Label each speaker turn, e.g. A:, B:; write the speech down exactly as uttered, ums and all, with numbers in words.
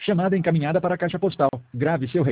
A: Chamada encaminhada para a caixa postal. Grave seu recado.